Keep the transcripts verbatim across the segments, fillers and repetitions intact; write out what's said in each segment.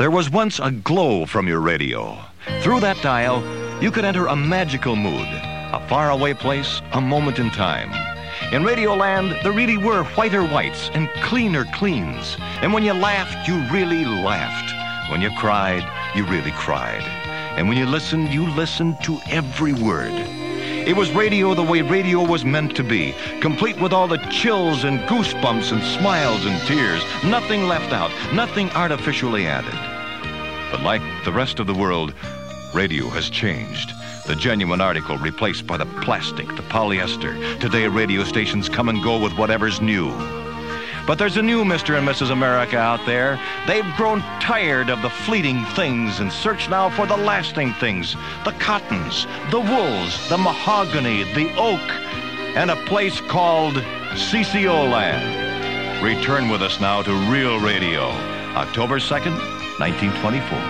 There was once a glow from your radio. Through that dial, you could enter a magical mood, a faraway place, a moment in time. In Radioland, there really were whiter whites and cleaner cleans. And when you laughed, you really laughed. When you cried, you really cried. And when you listened, you listened to every word. It was radio the way radio was meant to be, complete with all the chills and goosebumps and smiles and tears, nothing left out, nothing artificially added. But like the rest of the world, radio has changed. The genuine article replaced by the plastic, the polyester. Today, radio stations come and go with whatever's new. But there's a new Mister and Missus America out there. They've grown tired of the fleeting things and search now for the lasting things. The cottons, the wools, the mahogany, the oak, and a place called C C O Land. Return with us now to Real Radio, October second, nineteen twenty-four.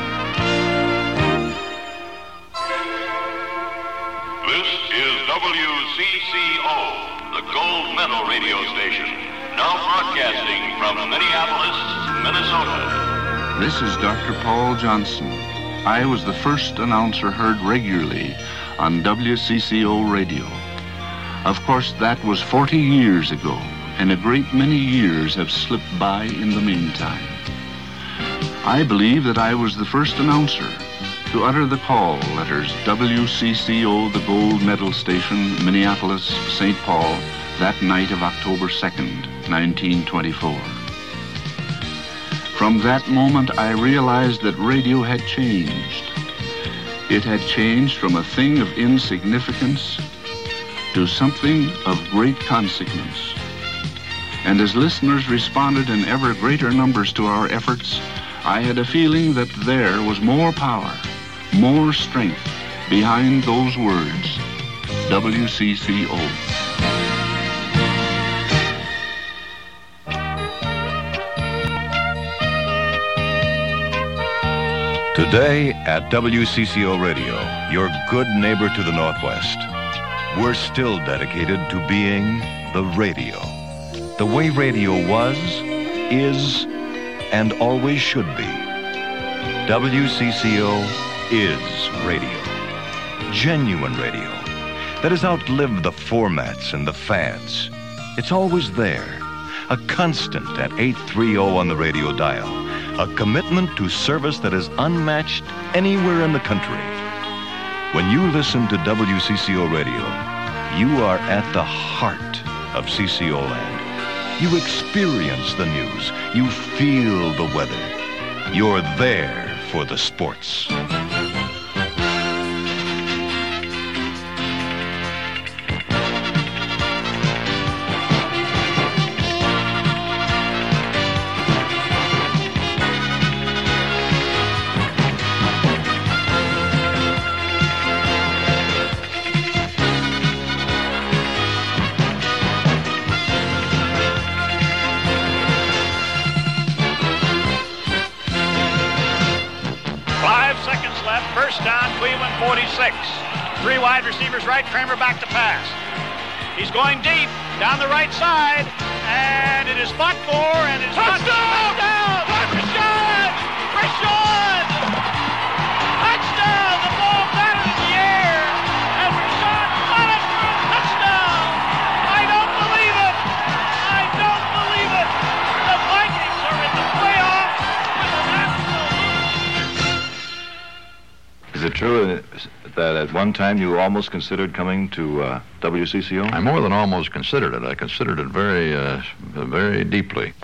This is W C C O, the gold medal radio station. Now broadcasting from Minneapolis, Minnesota. This is Doctor Paul Johnson. I was the first announcer heard regularly on W C C O radio. Of course, that was forty years ago, and a great many years have slipped by in the meantime. I believe that I was the first announcer to utter the call letters W C C O, the gold medal station, Minneapolis, Saint Paul, that night of October second, nineteen twenty-four. From that moment, I realized that radio had changed. It had changed from a thing of insignificance to something of great consequence. And as listeners responded in ever greater numbers to our efforts, I had a feeling that there was more power, more strength behind those words, W C C O. Today at W C C O Radio, your good neighbor to the Northwest, we're still dedicated to being the radio. The way radio was, is, and always should be. W C C O is radio. Genuine radio that has outlived the formats and the fads. It's always there, a constant at eight thirty on the radio dial. A commitment to service that is unmatched anywhere in the country. When you listen to W C C O Radio, you are at the heart of C C O Land. You experience the news. You feel the weather. You're there for the sports. forty-six. Three wide receivers right, Kramer back to pass. He's going deep, down the right side, and it is fought for, and it's touchdown! Touchdown! Rashad! Rashad! Touchdown! The ball batted in the air, and Rashad got it for a touchdown! I don't believe it! I don't believe it! The Vikings are in the playoffs with an absolute... Is it true that at one time you almost considered coming to uh, W C C O? I more than almost considered it. I considered it very, uh, very deeply.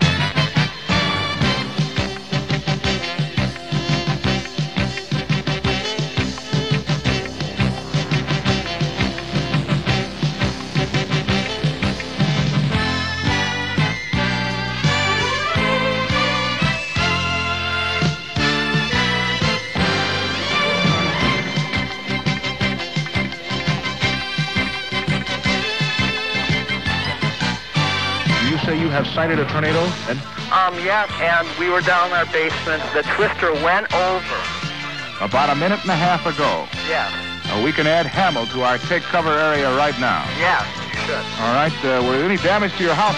You have sighted a tornado, Ed? Um, yes, and we were down in our basement. The twister went over. About a minute and a half ago. Yes. Uh, we can add Hamill to our take cover area right now. Yes, you should. All right. Uh, were there any damage to your house, sir?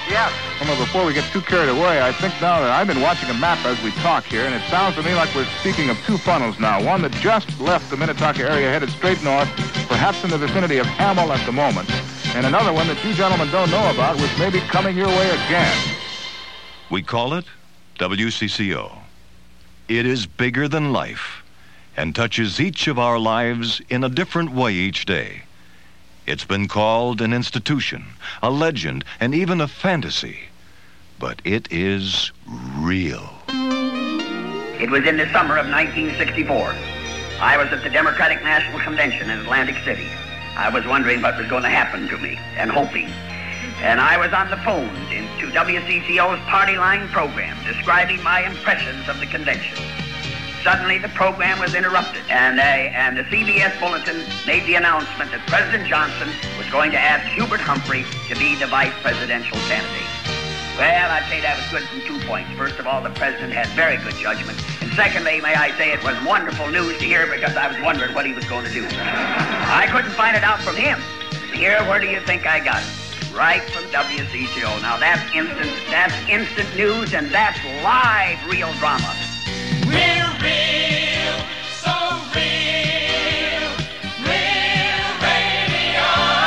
Yes. Well, before we get too carried away, I think now that I've been watching a map as we talk here, and it sounds to me like we're speaking of two funnels now. One that just left the Minnetonka area headed straight north, perhaps in the vicinity of Hamel at the moment, and another one that you gentlemen don't know about, which may be coming your way again. We call it W C C O. It is bigger than life and touches each of our lives in a different way each day. It's been called an institution, a legend, and even a fantasy. But it is real. It was in the summer of nineteen sixty-four. I was at the Democratic National Convention in Atlantic City. I was wondering what was going to happen to me, and hoping. And I was on the phone into W C C O's Party Line program, describing my impressions of the convention. Suddenly, the program was interrupted, and, uh, and the C B S Bulletin made the announcement that President Johnson was going to ask Hubert Humphrey to be the vice presidential candidate. Well, I'd say that was good from two points. First of all, the president had very good judgment. And secondly, may I say, it was wonderful news to hear because I was wondering what he was going to do. I couldn't find it out from him. Here, where do you think I got it? Right from W C C O. Now, that's instant, that's instant news, and that's live real drama. Real, real, so real, real radio.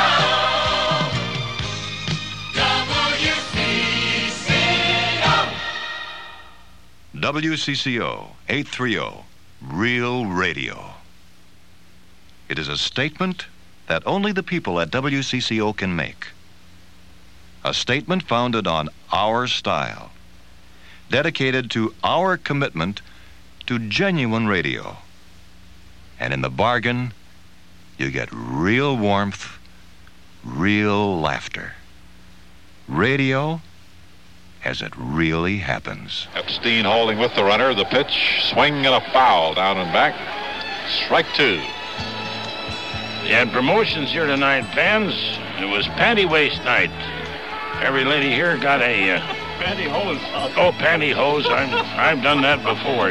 W C C O. W C C O eight thirty, Real Radio. It is a statement that only the people at W C C O can make. A statement founded on our style, dedicated to our commitment to genuine radio. And in the bargain, you get real warmth, real laughter. Radio as it really happens. Epstein holding with the runner, the pitch, swing and a foul, down and back. Strike two. We had promotions here tonight, fans. It was panty waist night. Every lady here got a... Uh, Pantyhose. Oh, pantyhose. I'm, I've done that before.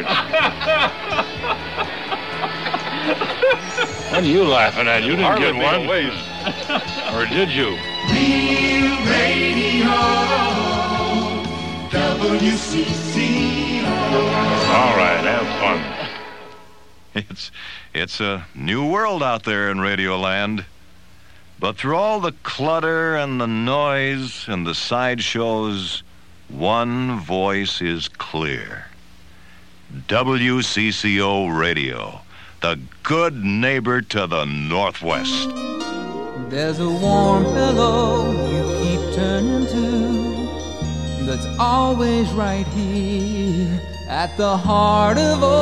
What are you laughing at? You didn't get one. Or did you? Real radio, W C C O. All right, have fun. It's, it's a new world out there in Radioland. But through all the clutter and the noise and the sideshows, one voice is clear. W C C O Radio, the good neighbor to the Northwest. There's a warm pillow you keep turning to, that's always right here at the heart of